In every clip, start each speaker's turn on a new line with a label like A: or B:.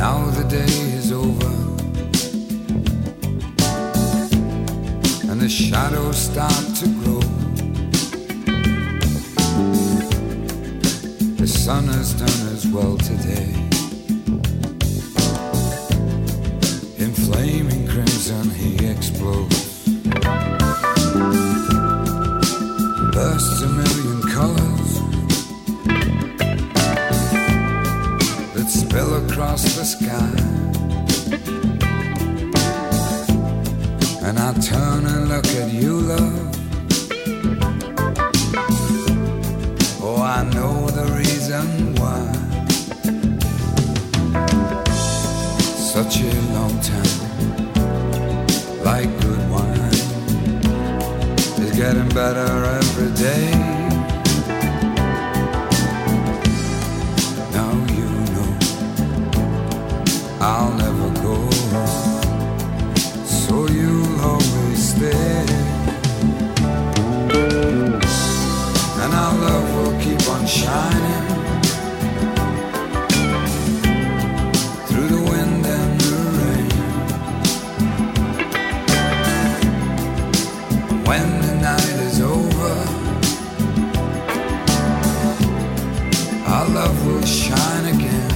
A: Now the day is over, and the shadows start to grow. The sun has done as well today. In flaming crimson he explodes, bursts a million colors that spill across the sky. And I turn and look at you, love. Oh, I know the reason why. Such a long time, like good wine, is getting better every day. Now you know I'll never go, so you'll always stay. And our love will keep on shining through the wind and the rain. When the night is over, our love will shine again.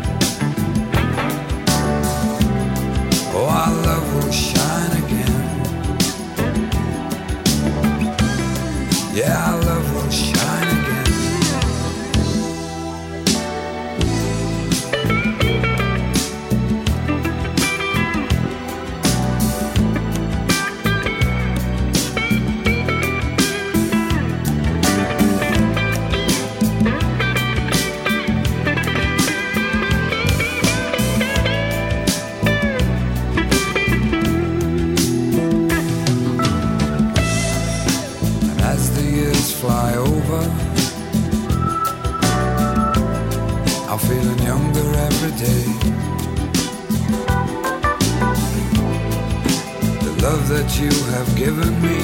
A: Oh, our love will shine again. Yeah, our love will shine again. Fly over, I'm feeling younger every day. The love that you have given me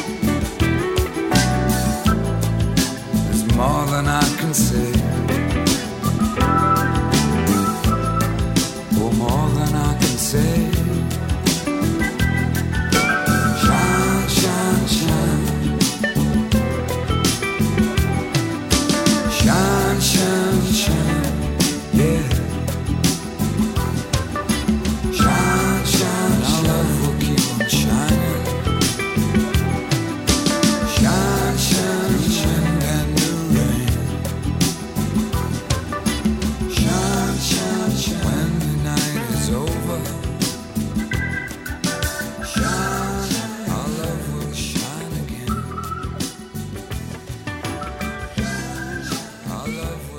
A: is more than I can say. Oh, more than I can say. Shine, shine, shine. Shine, shine, shine, yeah. Shine, shine, our love will keep on shining. Shine, shine, shine, and the rain. Shine, shine, shine, when the night is over. Shine, our love will shine again. Our love